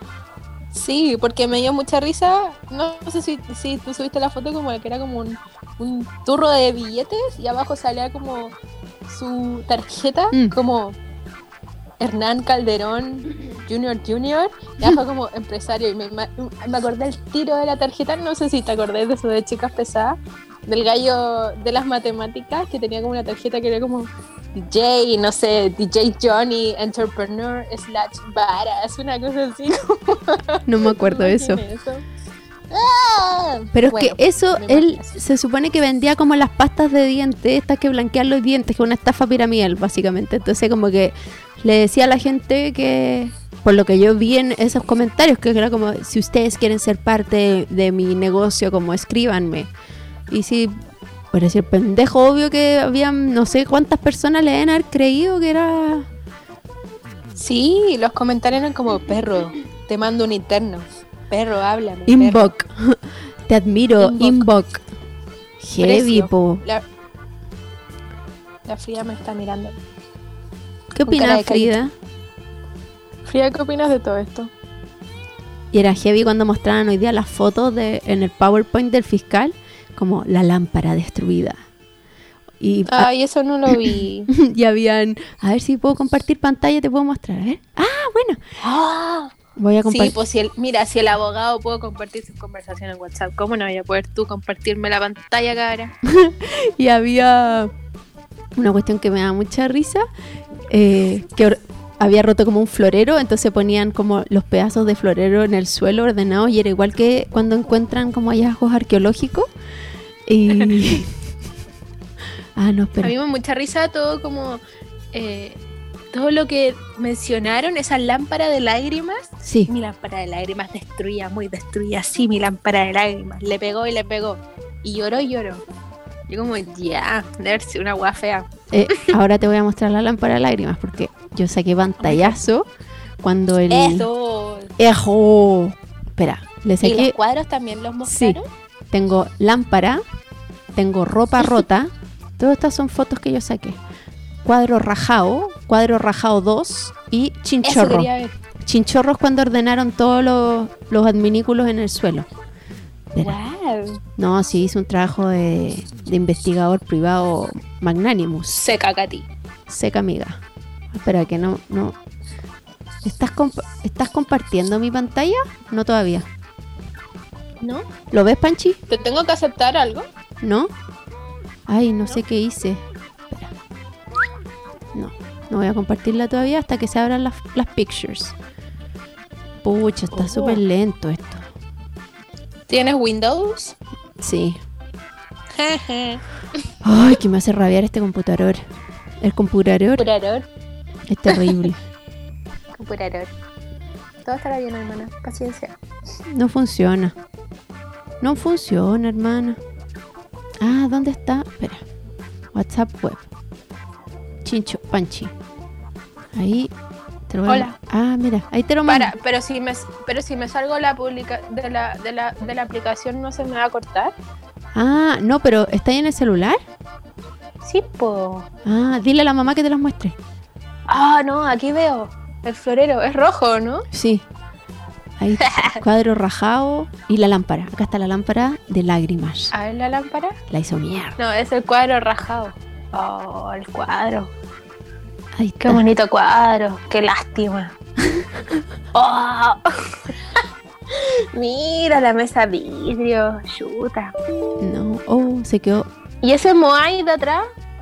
Sí, porque me dio mucha risa. No sé si, si tú subiste la foto como que era como un, un turro de billetes y abajo salía como su tarjeta,
Mm.
como Hernán Calderón Junior Junior, y abajo como empresario. Y me, me, me acordé el tiro de la tarjeta. No sé si te acordás de eso de Chicas Pesadas, del gallo de las matemáticas que tenía como una tarjeta que era como D J, no sé, D J Johnny, Entrepreneur, slash varas, una cosa así.
No me acuerdo de eso.
Tiene eso. ¡Ah!
Pero es
Bueno,
que eso,
me
él
imagino.
se supone que vendía como las pastas de dientes, estas que blanquean los dientes, que es una estafa piramidal, básicamente. Entonces, como que le decía a la gente que, por lo que yo vi en esos comentarios, que era como, si ustedes quieren ser parte de, de mi negocio, como escríbanme. Y si, por decir pendejo, obvio que habían no sé cuántas personas le deben haber creído que era...
Sí, los comentarios eran como, perro, te mando un interno. Perro, háblame. perro".
Inboc. Te admiro,
Inboc.
Inboc. Heavy,
Precio.
po.
La, la Frida me está mirando.
¿Qué
Con cara
opinas,
de cariño.
Frida?
Frida, ¿qué opinas de todo esto?
Y era heavy cuando mostraban hoy día las fotos de, en el PowerPoint del fiscal, como la lámpara destruida. Y,
Ay, eso no lo vi.
y habían, a ver si puedo compartir pantalla, te puedo mostrar, a ver. Ah, bueno,
Ah,
voy a
sí,
compartir.
pues si el, mira, si el abogado puede compartir su conversación en WhatsApp, ¿cómo no voy a poder tú compartirme la pantalla, cara?
Y había una cuestión que me da mucha risa, eh, que or- había roto como un florero, entonces ponían como los pedazos de florero en el suelo ordenados y era igual que cuando encuentran como hallazgos arqueológicos. Y... ah, no, espera.
A mí me da mucha risa todo como... Eh, todo lo que mencionaron, esa lámpara de lágrimas.
Sí.
Mi lámpara de lágrimas destruía, muy destruida. Sí, mi lámpara de lágrimas. Le pegó y le pegó. Y lloró y lloró. Yo como, ya, yeah, debe ser una hueá fea.
Eh, ahora te voy a mostrar la lámpara de lágrimas porque yo saqué pantallazo cuando el...
¡Eso!
¡Ejo! Espera, le saqué...
¿Y los cuadros también los mostraron?
Sí, tengo lámpara, tengo ropa rota. Todas estas son fotos que yo saqué. Cuadro rajado, cuadro rajado dos y chinchorro.
Eso quería ver.
Chinchorros cuando ordenaron todos los, los adminículos en el suelo.
Wow.
No, sí, hice un trabajo de, de investigador privado magnánimos.
Seca, Katy.
Seca, amiga. Espera, que no... no. ¿Estás, comp- ¿Estás compartiendo mi pantalla? No todavía.
¿No?
¿Lo ves, Panchi?
¿Te tengo que aceptar algo?
¿No? Ay, no, no sé qué hice. Espera. No, no voy a compartirla todavía hasta que se abran las, las pictures. Pucha, está
Oh.
súper lento esto.
¿Tienes Windows?
Sí. Ay, que me hace rabiar este computador. El computador
Computador.
es terrible.
Computador. Todo estará bien, hermana. Paciencia.
No funciona. No funciona, hermana. Ah, ¿dónde está? Espera. WhatsApp web. Chincho, Panchi. Ahí. Te lo voy a-
Hola.
Ah, mira, ahí te lo mando.
Para, pero si me pero si me salgo la publica de la, de la de la aplicación, ¿no se me va a cortar?
Ah, no, pero ¿está ahí en el celular?
Sí, po.
Ah, dile a la mamá que te los muestre.
Ah, no, aquí veo. El florero es rojo, ¿no?
Sí. Ahí, cuadro rajado y la lámpara. Acá está la lámpara de lágrimas.
A ver la lámpara.
La hizo mierda.
No, es el cuadro rajado. Oh, el cuadro.
Ahí
Qué
está.
bonito cuadro. Qué lástima. Oh. Mira la mesa vidrio. Chuta.
No, oh, se quedó.
¿Y ese Moai de atrás?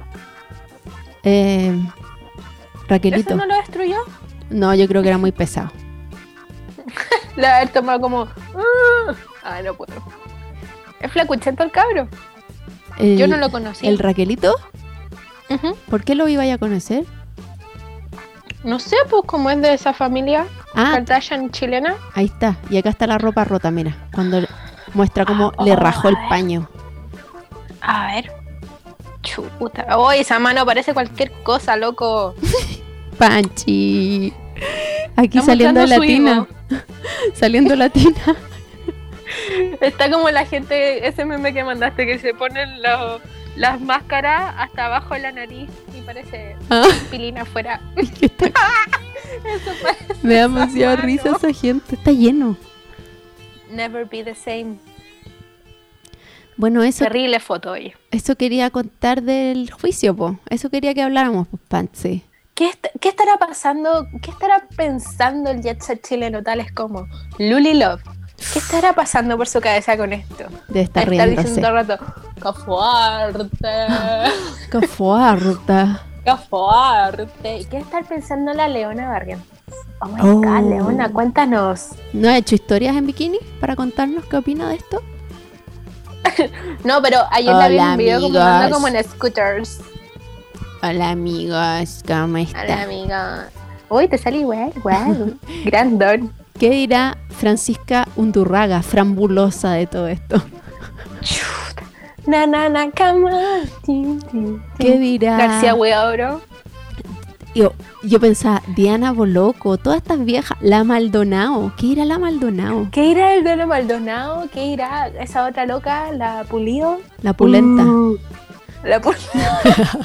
Eh, Raquelito.
¿Ese no lo destruyó?
No, yo creo que era muy pesado.
Le va a haber tomado como... "Ah". Ay, no puedo. ¿Es flacuchento el cabro?
El-
Yo no lo conocí.
¿El Raquelito?
Ujú.
¿Por qué lo iba a conocer?
No sé, pues como es de esa familia
Ah,
Kardashian chilena.
ahí está. Y acá está la ropa rota, mira. Cuando le- muestra cómo
Ah,
le
oh,
rajó el
a ver.
paño.
A ver. Chuta. Oh, esa mano parece cualquier cosa, loco.
Panchi. Aquí
Está
saliendo
mostrando su
latina. Saliendo latina.
Está como la gente, ese meme que mandaste, que se ponen los- las máscaras hasta abajo de la nariz y parece
Ah,
pilina afuera.
que está-
Eso parece
me da
esa
demasiada
mano.
risa esa gente. Está lleno.
Never be the same.
Bueno, eso,
Terrible foto, oye.
eso quería contar del juicio, po. Eso quería que habláramos, pues, Panchi.
¿Qué, est- ¿Qué estará pasando? ¿Qué estará pensando el jet set chileno tales como Luli Love? ¿Qué estará pasando por su cabeza con esto?
Debe estar
Estar
riéndose.
diciendo todo el rato, ¡qué fuerte!
¡Qué fuerte!
¡Qué fuerte! ¿Y qué estar pensando la Leona Barrientos? Oh my
Oh.
god, Leona, cuéntanos.
¿No ha hecho historias en bikini para contarnos qué opina de esto?
No, pero ayer la vi en
Hola,
un video como
amigos.
andando como en scooters.
Hola amigos, ¿cómo
Hola,
están?
amiga. Uy, te salí igual, igual. Grandón.
¿Qué dirá Francisca Undurraga, frambulosa de todo esto?
Chuta. Na, na, na, cama. Tin, tin,
¿Qué
tin.
dirá?
García Hueabro.
Yo, yo pensaba, Diana Boloco, todas estas viejas, la Maldonado, ¿qué irá la Maldonado?
¿Qué irá el Dono Maldonado? ¿Qué irá esa otra loca, la Pulido?
La Pulenta.
Uh, la Pulenta.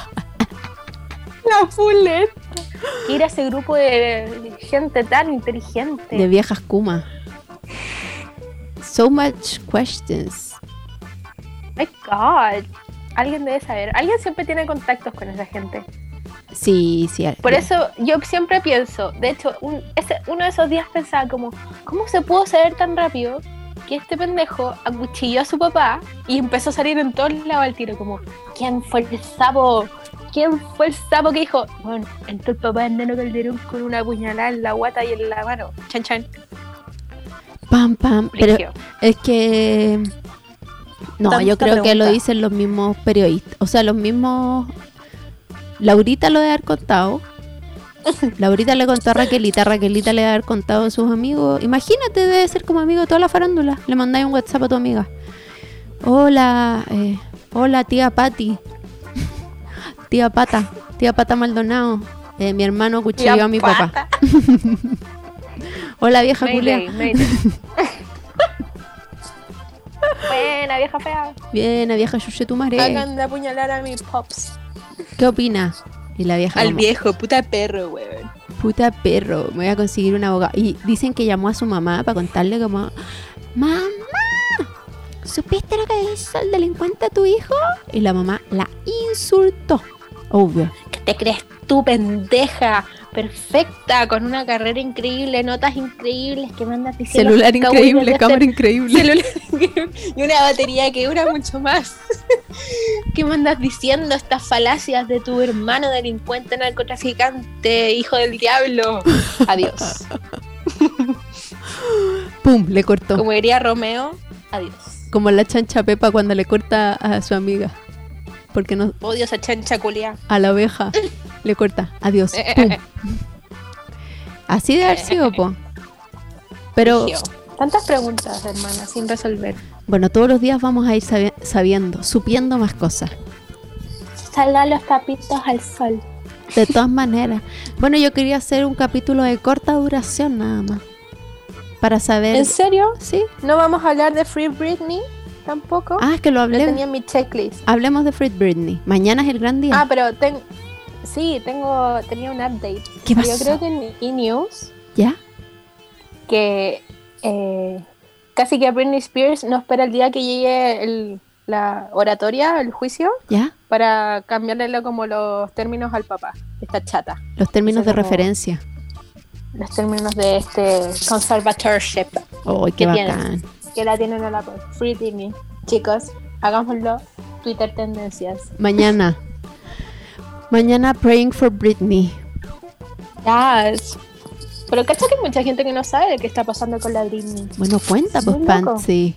La Pulenta. ¿Qué irá ese grupo de gente tan inteligente?
De viejas Kuma. So much questions.
My God. Alguien debe saber. Alguien siempre tiene contactos con esa gente.
Sí, sí.
Por eso yo siempre pienso, de hecho, un, ese, uno de esos días pensaba como, ¿cómo se pudo saber tan rápido que este pendejo acuchilló a su papá y empezó a salir en todos lados al tiro? Como, ¿quién fue el sapo? ¿Quién fue el sapo que dijo? Bueno, entró el papá de Neno Calderón con una puñalada en la guata y en la mano. Chan, chan.
Pam, pam. Pero
Brigio.
es que... No,
Tanta
yo creo que lo
pregunta.
dicen los mismos periodistas. O sea, los mismos... Laurita lo debe haber contado. Laurita le contó a Raquelita. Raquelita le debe haber contado a sus amigos. Imagínate, debe ser como amigo de toda la farándula. Le mandáis un WhatsApp a tu amiga. Hola, eh, hola tía Pati. Tía Pata. Tía Pata Maldonado. Eh, mi hermano cuchilló
Tía
a mi
Pata.
papá. Hola vieja
Mayday,
culia.
Mayday. Buena, vieja fea.
Bien, la vieja chuche tu madre.
Hagan de apuñalar a mis pops.
¿Qué opinas? Y la vieja
Al
como,
viejo, puta perro, weón.
puta perro, me voy a conseguir un abogado. Y dicen que llamó a su mamá para contarle como, mamá, ¿supiste lo que hizo el delincuente a tu hijo? Y la mamá la insultó. Obvio.
¿Qué te crees tú, pendeja? Perfecta, con una carrera increíble, notas increíbles que mandas diciendo.
Celular
"Cagüines
increíble,
de
cámara
este
increíble.
celular increíble", y una batería que dura mucho más. ¿Qué mandas diciendo estas falacias de tu hermano delincuente, narcotraficante, hijo del diablo? Adiós.
Pum, le cortó.
Como diría Romeo, adiós.
Como la chancha Pepa cuando le corta a su amiga. Porque no,
Odio esa chancha culia.
a la oveja le corta. Adiós. Pum. Así de haber sido, po. Pero
Tantas preguntas, hermana, sin resolver.
bueno, todos los días vamos a ir sabi- sabiendo, supiendo más cosas.
Salga los papitos al sol.
De todas maneras. Bueno, yo quería hacer un capítulo de corta duración nada más. Para saber...
¿En serio?
¿Sí?
¿No vamos a hablar de Free Britney tampoco?
Ah, es que lo
Lo
hablé.
tenía en mi checklist.
Hablemos de Free Britney. Mañana es el gran día.
Ah, pero ten... sí, tengo tenía un update.
¿Qué
Yo
pasó?
creo que en E-News
¿Ya?
que eh, casi que Britney Spears no espera el día que llegue el- la oratoria, el juicio,
¿Ya?
para cambiarle como los términos al papá. Esta chata.
Los términos
Eso
de
como-
referencia.
Los términos de este conservatorship
¡Oh, qué
¿Qué
bacán!
que la tienen a la por Free Britney. Chicos, hagámoslo. Twitter Tendencias.
Mañana. Mañana Praying for Britney.
Yes. Pero cacha que hay mucha gente que no sabe de qué está pasando con la Britney.
Bueno, cuenta, pues,
Muy loco.
Pansy.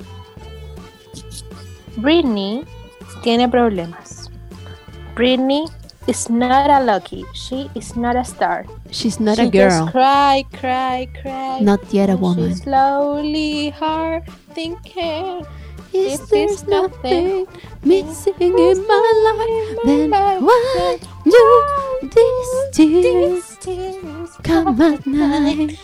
Britney tiene problemas. Britney is not a lucky. She is not a star.
She's not
She
a girl.
just cry, cry, cry.
Not yet a
And
woman.
She's slowly hard thinking.
If
If
there's
there's nothing
nothing missing in my life, then why do these tears come at night?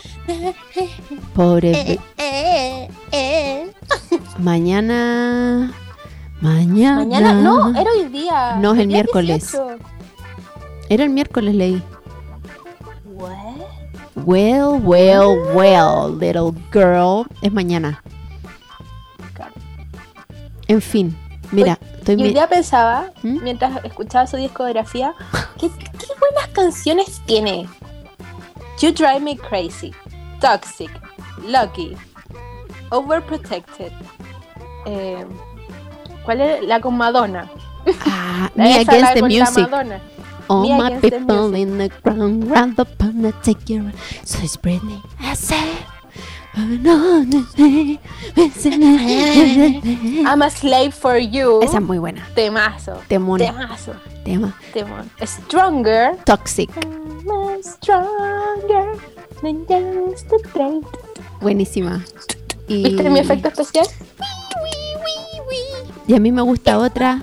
Pobre Bri- Mañana. Mañana.
Mañana, no, era hoy día.
No, es el
día
miércoles.
dieciocho.
Era el miércoles, leí.
What?
Well, well, well, little girl. Es mañana. En fin, mira, estoy
Y hoy
mi-
día pensaba,
¿Mm?
mientras escuchaba su discografía, ¿qué, qué buenas canciones tiene. You Drive Me Crazy, Toxic, Lucky, Overprotected. Eh, ¿Cuál es la con Madonna?
Ah, Me
Esa,
Against
la
the
con la
Music.
Madonna.
All
Me
my
Against the
people
Music.
in the ground, round upon the take your so it's Britney. I say,
I'm a Slave for You.
esa es muy buena.
Temazo.
Temón,
Temazo.
tema.
Temón. Stronger.
Toxic.
I'm stronger than yesterday.
Buenísima. Y...
¿Viste mi efecto especial?
Y a mí me gusta otra.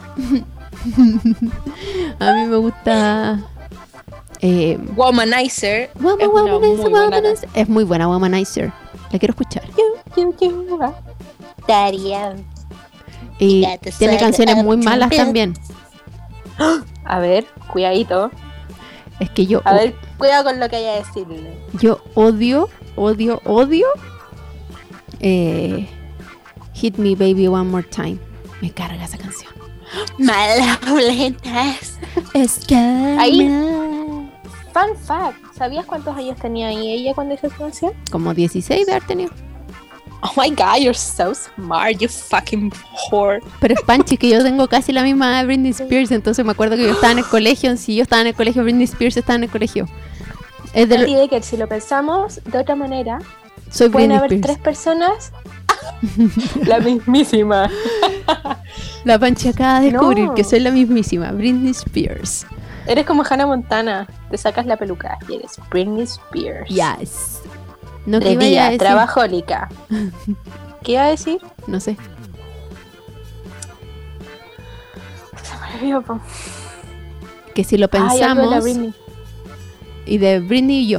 A mí me gusta. Eh,
Womanizer.
Woman,
Es una
Womanizer,
muy buena
Womanizer. Es muy buena, Womanizer. La quiero escuchar.
You, you, you are Daddy L.
Y
Got the
tiene
swag
canciones
of
muy malas
champion.
también.
A ver, cuidadito.
Es que yo,
A ver, cuidado con lo que haya que decirle.
yo odio, odio, odio. Eh, Hit Me Baby One More Time. Me carga esa canción.
Malablenas.
Es que
Ahí. Fun fact. ¿Sabías cuántos años tenía ahí ella cuando hizo esa canción?
como dieciséis de haber tenido.
Oh my god, you're so smart, you fucking whore.
Pero es Panchi, que yo tengo casi la misma edad de Britney Spears, entonces me acuerdo que yo estaba en el colegio. Si yo estaba en el colegio, Britney Spears estaba en el colegio. Es de
lo... que si lo pensamos de otra manera,
soy
pueden
Britney
haber
Spears.
tres personas. La mismísima.
La Panchi acaba de descubrir
No.
que soy la mismísima Britney Spears.
Eres como Hannah Montana, te sacas la peluca y eres Britney Spears.
Yes. No, ¿qué
De
iba a
día,
decir?
trabajólica. ¿Qué iba a decir?
No sé.
Se me olvidó, po.
Que si lo
Ay, algo de
pensamos.
la Britney.
Y de Britney y yo.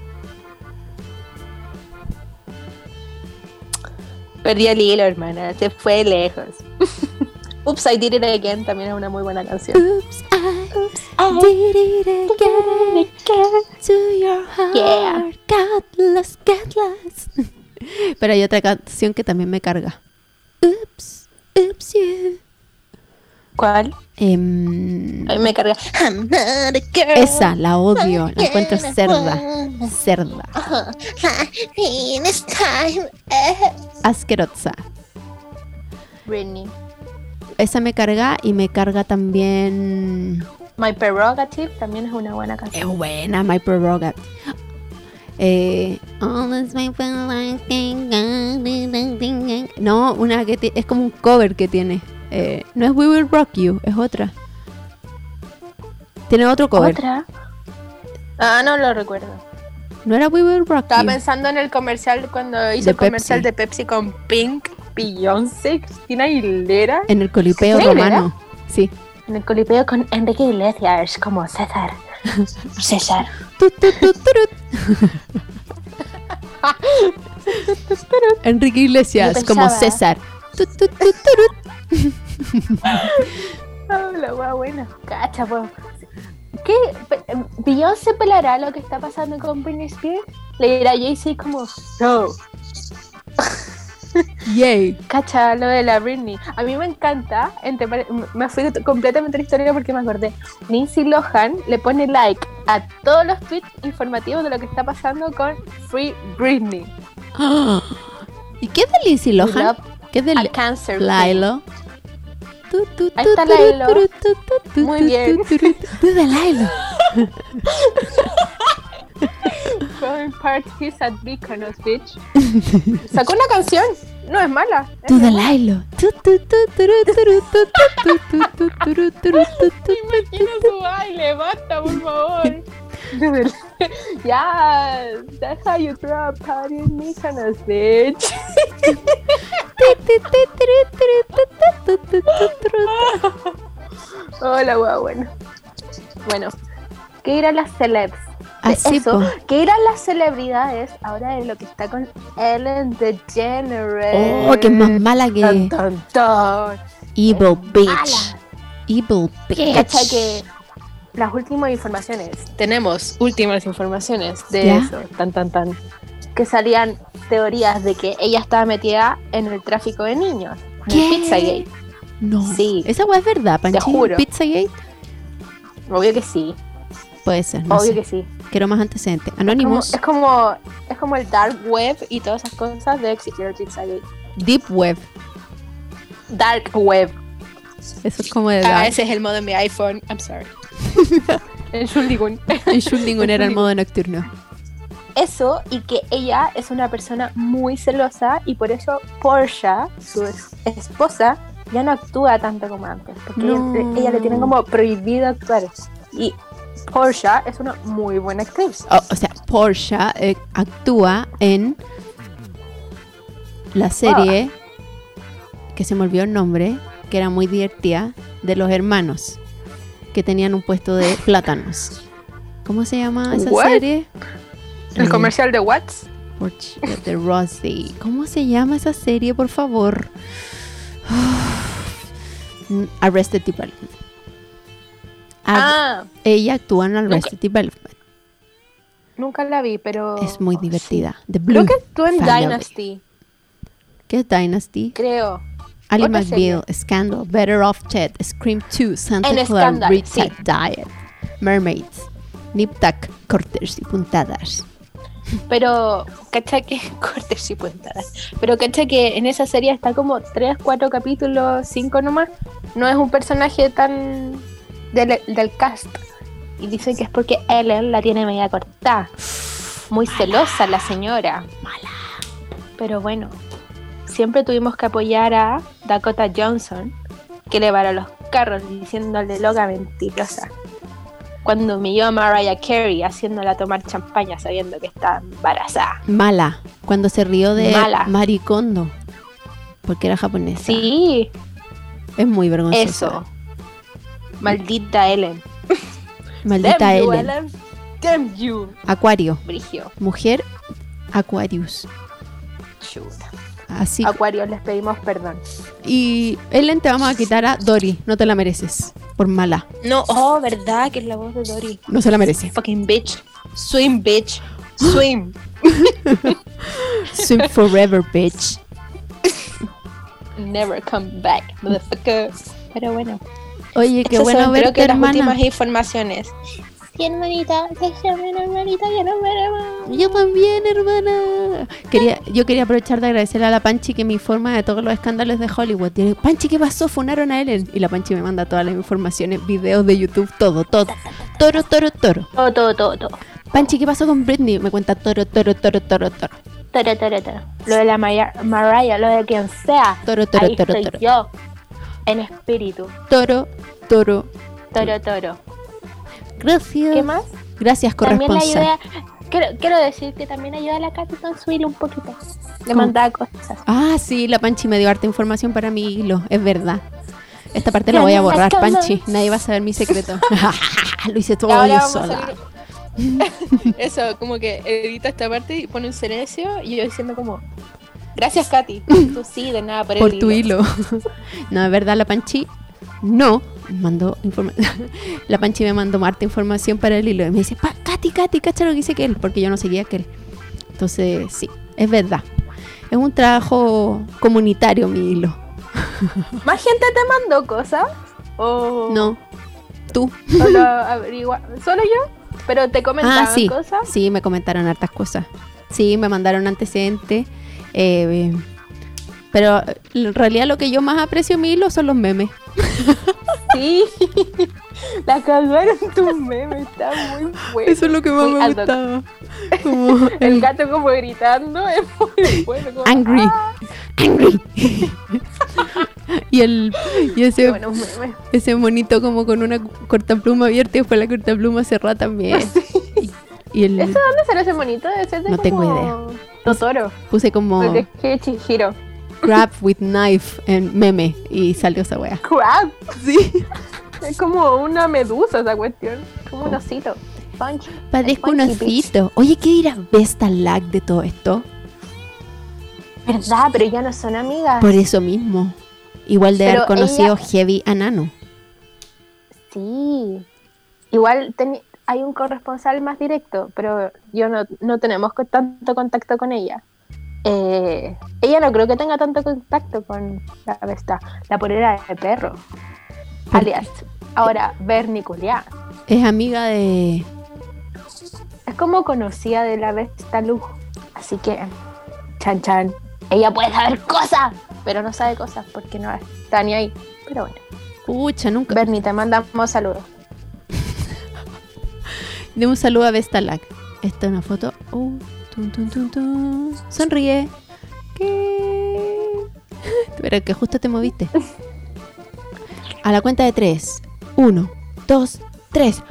Perdí el hilo, hermana. Se fue lejos. Oops, I Did It Again también es una muy buena canción.
Oops, I did it again to your heart.
Yeah.
Get lost, get lost. Pero hay otra canción que también me carga. Oops, oops, you.
¿Cuál?
Em,
A mí me carga. I'm not a girl.
esa, la odio. La encuentro cerda. Cerda.
It's time.
Asquerosa.
Britney.
Esa me carga y me carga también.
My Prerogative también es una buena
Es
canción.
buena, My Prerogative. Eh, Always my like no, una que ti- es como un cover que tiene. Eh, no es We Will Rock You, es otra. Tiene otro cover.
¿Otra? Ah, no lo recuerdo.
No era We Will Rock
Estaba
You.
pensando en el comercial cuando hizo
De
el comercial
Pepsi.
de Pepsi con Pink, Beyoncé, Cristina Aguilera.
En el Colipeo
¿Cristina
romano. Sí.
En el colipeo con Enrique Iglesias como César. César.
Tu, tu, tu, turut. Enrique Iglesias
Yo
como
pensaba-
César. Tu, tu, tu, turut.
Oh, la wea buena. Cacha, po. ¿Qué? Pe- ¿Beyoncé pelará lo que está pasando con Britney Spears? Le dirá a Jay-Z como, no.
Yay.
Cacha, lo de la Britney. A mí me encanta. entre pare- Me fui completamente a la historia porque me acordé. Lindsay Lohan le pone like a todos los tweets informativos de lo que está pasando con Free Britney.
¿Y qué es de Lindsay Lohan?
Love
¿Qué es de
a
Li-
cancer.
Lilo? Tu, tu,
Ahí
tu,
está
turu,
Lilo.
turu, tu, tu, tu,
Muy
tu,
bien.
tu, turu, tu. Tú de Lilo.
Throwing parties at Mykonos Beach. Sacó una canción. No es mala. es
Tú de
buena.
Lilo. Tu, tu, tu, turu, turu, tu, tu, tu, tu, tu, turu, turu, tu, tu,
Imagina su baile, basta, por favor. Ya, that's how you throw a party in Mykonos Beach.
tu, tu, tu, turu, turu, tu, tu, tu, tu, turu.
Hola, guau, bueno. Bueno, ¿qué irán las celebs? De
Así,
eso,
po.
¿qué irán las celebridades ahora de lo que está con Ellen DeGeneres?
Oh, que es más mala que
Tan, tan, tan.
Evil
Es
Bitch.
mala.
Evil
Cacha
Bitch.
que las últimas informaciones, tenemos últimas informaciones de
¿Ya?
eso, tan tan tan, que salían teorías de que ella estaba metida en el tráfico de niños, en
¿Qué?
el Pizzagate.
No.
Sí.
Esa weá es verdad, Panchi.
juro.
Pizzagate.
Obvio que sí,
Puede ser, no
obvio
sé.
que sí.
Quiero más antecedentes.
Como-
Anonymous.
es como es como el dark web y todas esas cosas de existir el Pizzagate.
Deep Web.
Dark web.
Eso es como de
Ah,
dark.
ese es el modo en mi iPhone. I'm sorry. Entschuldigung.
Entschuldigung era el modo nocturno.
Eso, y que ella es una persona muy celosa y por eso Porsche, su es- esposa, ya no actúa tanto como antes, porque
No.
ella, ella le tiene como prohibido actuar. Y Porsche es una muy buena actriz.
O, o sea, Porsche eh, actúa en la serie que se me olvidó el nombre, que era muy divertida, de los hermanos que tenían un puesto de plátanos. ¿Cómo se llama esa
What?
serie?
El
Eh,
comercial de Watts.
Porsche de Rosie. ¿Cómo se llama esa serie, por favor? Arrested Development. Ah,
Ah,
ella actúa en Arrested Development.
nunca la vi, pero
Es muy
oh,
divertida. The
sí.
Blue
Creo que actuó en
Family.
Dynasty,
¿Qué es Dynasty?
creo.
Ali
Otra
McBeal, Scandal, Better Off Dead, Scream two, Santa
En
Claus,
Scandal,
Rita
sí.
Diet, Mermaids, Nip Tuck, Cortes y Puntadas.
Pero, cacha que, corte sí puntada. Pero cacha que en esa serie está como tres, cuatro capítulos, cinco nomás. No es un personaje tan del, del cast. Y dicen que es porque Ellen la tiene media cortada. Muy mala, celosa la señora.
Mala.
Pero bueno, siempre tuvimos que apoyar a Dakota Johnson, que le varó los carros diciéndole loca mentirosa. Cuando humilló a Mariah Carey haciéndola tomar champaña sabiendo que está embarazada.
Mala. Cuando se rió de
Mala.
Marie Kondo. Porque era japonesa.
Sí.
Es muy vergonzoso.
Eso. Maldita Ellen.
Maldita
Damn you,
Ellen.
Ellen. Damn you.
Acuario.
Brigio.
Mujer Aquarius.
Chuta.
Así.
Acuario, les pedimos perdón.
Y Ellen, te vamos a quitar a Dory. No te la mereces. Por mala.
No, oh, verdad que es la voz de Dory.
No se la merece.
Fucking bitch. Swim, bitch. Swim.
Swim forever, bitch.
Never come back, motherfucker. Pero bueno.
Oye, qué
Esas
bueno
son,
verte,
creo que las
hermana.
últimas informaciones. Sí, hermanita, déjame, hermanita, que nos veremos.
Yo también, hermana. Quería, yo quería aprovechar de agradecerle a la Panchi que me informa de todos los escándalos de Hollywood. Y le digo, Panchi, ¿qué pasó? Funaron a Ellen. Y la Panchi me manda todas las informaciones, videos de YouTube, todo, todo. Toro, toro, toro.
Todo, todo, todo, todo.
Panchi, ¿qué pasó con Britney? Me cuenta toro, toro, toro, toro, toro.
Toro, toro, toro. Lo de la Maya- Mariah, lo de quien sea.
Toro, toro,
Ahí
toro,
estoy
toro.
yo, en espíritu.
Toro, toro.
Toro, toro.
Gracias.
¿Qué más?
Gracias,
También la
corresponsal.
ayuda. Quiero, quiero decir que también ayuda a la Katy con su hilo un poquito. Le
¿Cómo?
mandaba cosas.
Ah, sí, la Panchi me dio harta información para mi hilo, es verdad. Esta parte la voy a borrar, Panchi. Nadie va a saber mi secreto. Lo hice todo yo sola.
Eso, como que edita esta parte y pone un silencio y yo diciendo como, gracias Katy, tú sí, de nada por,
Por
el
tu hilo. No, es verdad, la Panchi no mandó información. La Panchi me mandó harta información para el hilo. Y me dice, pa, Katy, Katy, cacha lo que dice que él, porque yo no seguía que él. Entonces, sí, es verdad. Es un trabajo comunitario mi hilo.
¿Más gente te mandó cosas? ¿O
No, tú.
o lo averigua- ¿Solo yo? ¿Pero te comentaban
Ah, sí,
cosas?
sí, me comentaron hartas cosas. Sí, me mandaron antecedentes. Eh, pero en realidad lo que yo más aprecio en mi hilo son los memes.
Sí, la cagaron tus memes, está muy bueno.
Eso es lo que más
Muy
me
ad hoc.
gustaba. Como
El
el
gato como gritando es muy bueno. Como,
angry.
¡ah!
Angry. y el y
Qué
ese,
buenos memes.
ese monito como con una cortapluma abierta y después la cortapluma cerrada también. Y, y el
¿Eso dónde será ese monito? Ese es de
No
como
tengo idea.
Totoro.
puse como
El de que Chihiro.
crab with knife en meme y salió esa wea.
Crab.
Sí.
Es como una medusa esa cuestión. Como un osito. Sponge.
Parezco un
Spongy bitch.
osito. Oye, ¿qué dirá Vesta Lag de todo esto?
¿Verdad? Pero ya no son amigas.
Por eso mismo. Igual de
Pero
haber conocido
ella-
Heavy a Nano.
Sí. Igual teni- hay un corresponsal más directo, pero yo no, no tenemos co- tanto contacto con ella. Eh, ella no creo que tenga tanto contacto con la Vesta, la polera de perro.
¿Por
Alias, ahora vernicular.
Es amiga de...
Es como conocida de la Vesta Luz. Así que, chan chan. Ella puede saber cosas, pero no sabe cosas porque no está ni ahí. Pero bueno,
Pucha, nunca...
Bernie, te mandamos saludos.
De un saludo a Vesta Lag. Esta es una foto. Uh, tun, tun, tun, tun. Sonríe. ¿Qué? Pero que justo te moviste. A la cuenta de tres. Uno, dos, tres.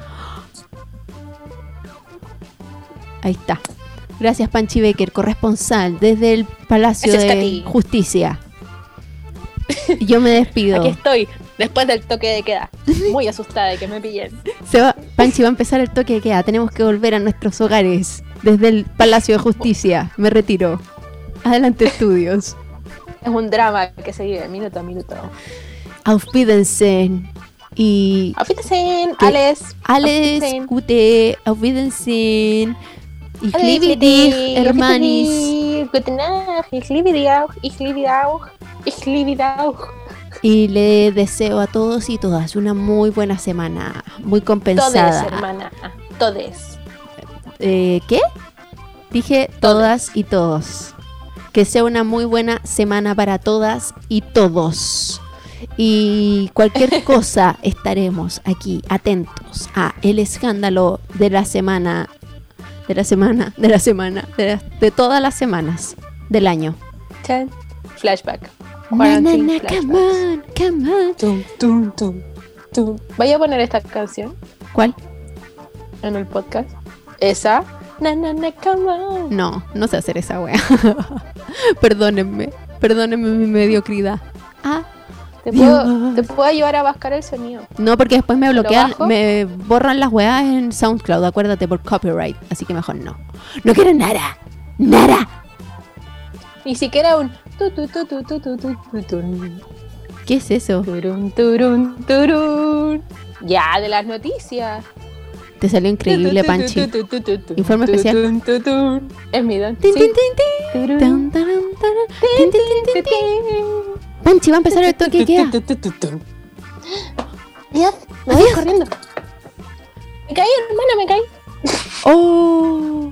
Ahí está. Gracias, Panchi Becker, corresponsal desde el Palacio
Gracias,
de
Katy.
Justicia. Yo me despido.
Aquí estoy, después del toque de queda. Muy asustada de que me pillen.
Se va, Panchi, va a empezar el toque de queda. Tenemos que volver a nuestros hogares desde el Palacio de Justicia. Me retiro. Adelante, estudios.
Es un drama que se vive minuto a minuto.
Auf Wiedersehen. Y
Auf Wiedersehen,
¿Qué?
Alles.
alles
Wiedersehen.
Gute. Auf Wiedersehen. Ich
Alles
liebe
Liebe,
dich,
ich
Hermanis.
liebe dich. Gute Nacht, ich liebe dich auch, ich liebe dich auch, ich liebe dich auch.
Y le deseo a todos y todas una muy buena semana. Muy
Todes,
compensada.
hermana, todes.
Eh, ¿Qué? Dije todas y todos. Que sea una muy buena semana para todas y todos. Y cualquier cosa estaremos aquí atentos a el escándalo de la semana, de la semana, de la semana, de, la- de todas las semanas del año.
Chan. Flashback.
Na, na,
Quarantine
na,
flashbacks.
come on, come on.
Tum, tum, tum, tum. Vaya a poner esta canción
¿Cuál?
en el podcast. Esa. Na, na, na, come on.
No, no sé hacer esa wea. Perdónenme, perdónenme mi mediocridad. Ah,
Te puedo,
Dios.
te puedo ayudar a buscar el sonido.
no, porque después me bloquean,
bajo?
me borran las weas en SoundCloud, acuérdate, por copyright. Así que mejor no. No quiero nada, nada.
Ni siquiera un. Tu, tu, tu, tu, tu, tu, tu, tu, tun.
¿Qué es eso?
Turun, turun, turun. Ya, de las noticias.
Te salió increíble, Panchi. Informe especial.
Es mi don.
Tin,
Sí.
tin, tin, tin.
Turun.
Tan, taran, taran. Tin, tin, tin, tin, tin. Panchi, va a empezar el toque de queda.
Ya, me voy corriendo. Me caí, hermana, me caí.
Oh.